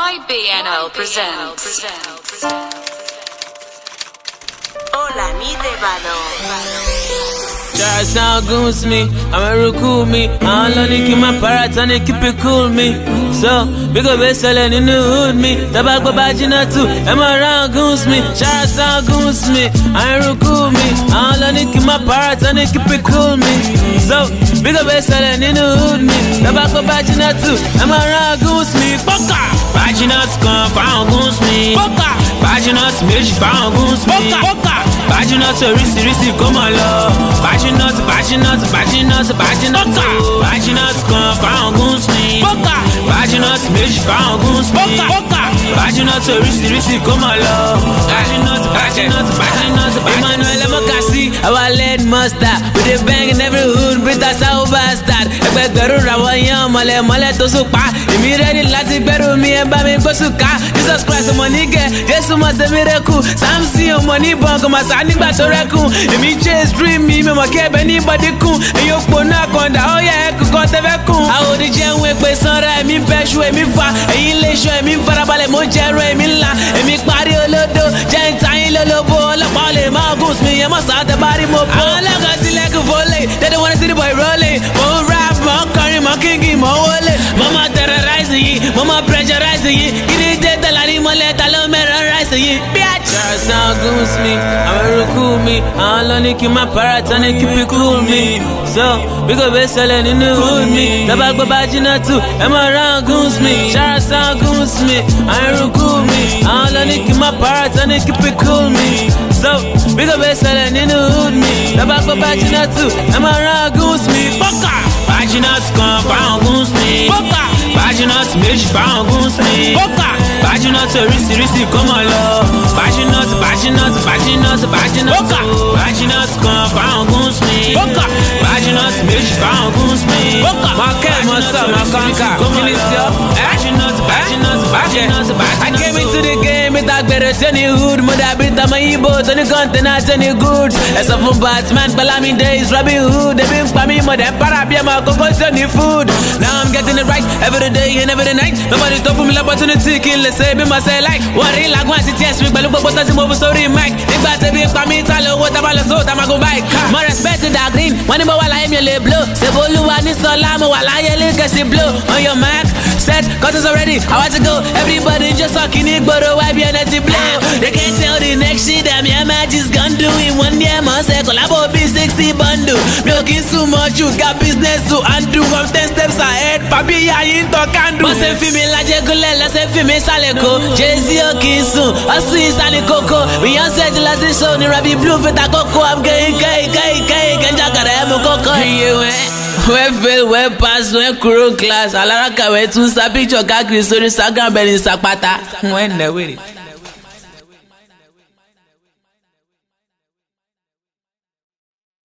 YBNL presents. Hola, mi devano. Try sound goons me, I'ma recruit me. I don't need keep my parrots and they keep it cool me. So, big up best selling in the hood me. Tabak babajina too, I'm around goons me. Try sound goons me, I recruit me. I don't need keep my parrots and they keep it cool me. So, big up best selling in the hood me. Tabak babajina too, I'm around goons me. Boka! Bajinas come, found goons me. Boka! Bajinas milk, found goons me. Boka! Bajinas risi, come on love. Bajinas, come found goons me. Bajinas, milk, found goons me. Bajinas, risi, come on love. Bajinas, Emmanuel Mokasi, our lead mustard. With a bang in every hood, with a sound bastard. Ẹgbẹgbẹ̀rún ràwọ̀ yan mọ̀lẹ́mọ̀lẹ́ tó so pa. Èmi ready láti gbẹ́rù mi ẹ̀ bá mi gbó sùkà. Jesus Christ ọmọ nígẹ̀, Jésù mọ̀ ṣe miracle. Samson ọmọ níbọn kò mà sá nígbà tó rẹ́kùn. Èmi chase dream mi mọ̀ kí ẹbẹ̀ níbọ̀dí kún. Èyí ò pò náà kọ̀ǹdà ó yẹ kókó tẹ́fẹ́ kún. Àwọn òdì jẹun èpè sanra èmi bẹ́ṣu èmi fa. Èyí lè ṣọ èmi farabalẹ̀ mo jẹ́rọ èmi ńlá. Èmi parí olódo jẹ́ ìtayín lólobó. Ọlọ́pàá lè máa gùn sí mi yẹn mọ̀ sáà tẹ́ bá rí mo bó. Àwọn ọlọ́kọ̀ sílẹ̀ kò fọ́lẹ̀, they don't wanna see the boy rolling. Mo ń rap, mo ń kọrin, mo ń kíngì, mo ń wọlé. Mo máa terrorize yìí, mo máa pressurize yìí. Kí ni dé tẹ̀lá ní mọ́lẹ̀ ta ló mẹ́rọ̀ rice yìí? Try sound goons me, I'ma recruit me. I don't need keep my parrots and they keep it cool me. So, big up best selling in the hood me. Tabak babajina too, I'm around goons me. Try sound goons me, I recruit me. I don't need keep my parrots and they keep it cool me. So, big up best selling in the hood me. Tabak babajina too, I'm around goons me. Boka! Bajinas come found goons me. Boka! Bajinas milk found goons me. Boka! Bajinas risi, come on love. Bajinas, Boka! Bajinas come found goons me. Boka! Bajinas milk found goons me. Boka! Market, Masa, Makanka, Bajinas. I came into the game with that better than the hood. Mother bit on my Igbo, any containers, any goods. As a full Batman, Balami days, Robin Hood. They been for me, mother, parabia, my cocoa, any food. Now I'm getting it right every day and every night. Nobody talk for me like opportunity, kill, let's say, be myself like. What real like once it yes, we look what does him over sorry, Mike. If I say, be for me, tell you what about the soul, I'm go buy. More respect in that green, when I'm while I'm your blue. Say, Bolu, I need Solamo, while I look at blue. On your mark, set, cause it's already, I want to go. Everybody just talking it, but why be an empty blow? They can't tell the next shit that me and Magic's gonna do in 1 year, man. Say, collabo be 60 bundle. Milking too much, you got business to undo. I'm 10 steps ahead, papi, I ain't talking. But say, female, like Jagulella, say, female, Saleko. Jay-Z, Okinsu, I see Sally Coco. We are set last show, the Ravi Blue for the Coco. I'm gay, and Jacaremo Coco. Where fail, where pass, where crew class. Alaraka, where to Sapicho, Kakri, Sori, Sagan, Benny, Sapata. When the way.